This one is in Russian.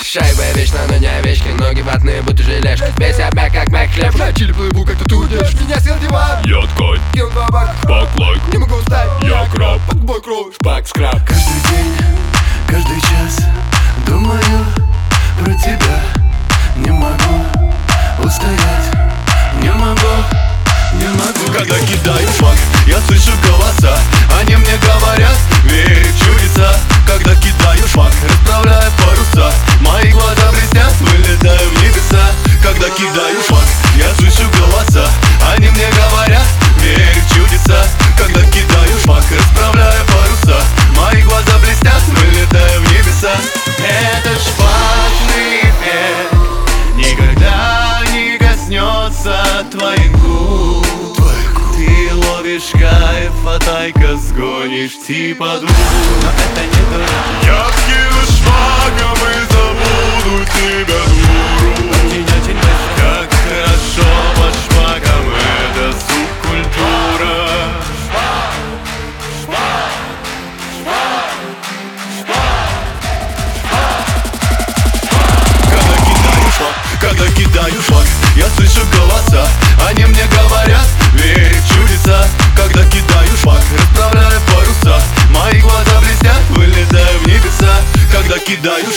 Шайба вечно, но не овечки. Ноги ватные, будто желешки. Весь себя как Мэг хлеб. На чили плыву, как ты удешь. Меня съел диван. Я ткань, Кинул 2 бака. шпак лайк. Не могу устать. Я краб, под бой кровь. шпак скраб. Каждый день, каждый час думаю про тебя. Не могу устоять, не могу. Когда кидаю шаг, я слышу голоса. Они мне говорят, верь в чудеса. Когда кидаю шаг, расправляю паруса. Мои глаза блестят, вылетаю в небеса. Когда кидаю шаг, я слышу голоса. Они мне говорят, верь в чудеса. Когда кидаю шаг, расправляю паруса. Мои глаза блестят, вылетаю в небеса. Это шпажный эффект никогда не коснется твоих губ. Ты ловишь кайф, а тайка сгонишь типа дух. Но это не то. Я скину шпагом и забуду тебя, дуру. Очень-очень как хорошо под шпагом, это субкультура. Когда кидаю шаг, я слышу голоса. Они мне говорят, верь в чудеса. Когда кидаю шаг, расправляю паруса. Мои глаза блестят, вылетаю в небеса. Когда кидаю